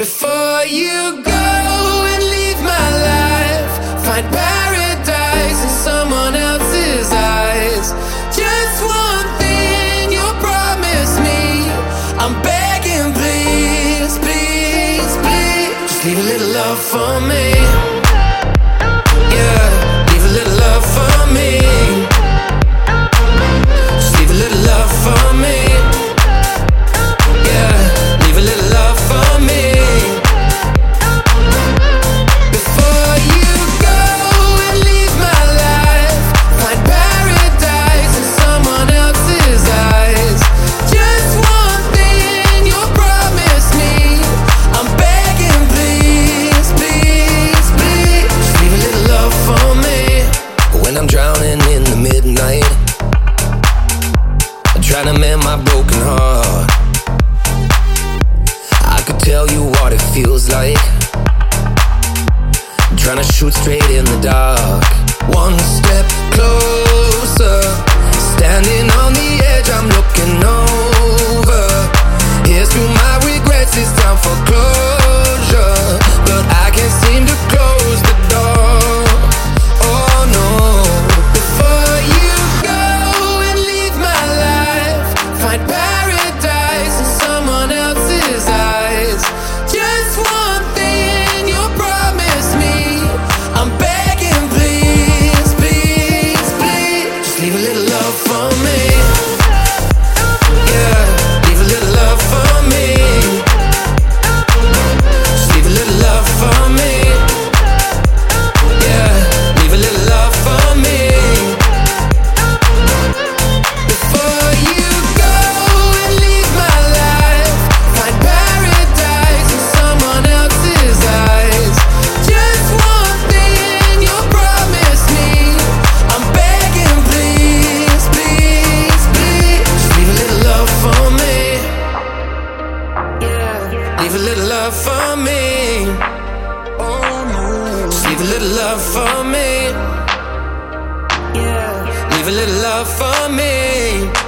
Before you go and leave my life, find paradise in someone else's eyes. Just one thing you'll promise me, I'm begging, please, please, please. Just leave a little love for me. Yeah, leave a little love for me. Just leave a little love for me. Trying to mend my broken heart. I could tell you what it feels like, trying to shoot straight in the dark. One step closer, standing on the edge, I'm looking over. Here's through my regrets, it's time for closure, but I can't seem to close the door. Oh no. Before you go and leave my life, find paradise in someone else's eyes. Just one thing you'll promise me, I'm begging, please, please, please. Just leave a little love for me. Yeah, leave a little love for me. Just leave a little love for me. Yeah, leave a little love for me. Before you go and leave my life, find paradise in someone else's eyes. Just one thing you'll promise me, I'm begging, please, please, please. Just leave a little love for me. Yeah, leave a little love for me. Oh no. Just leave a little love for me. Yeah, leave a little love for me.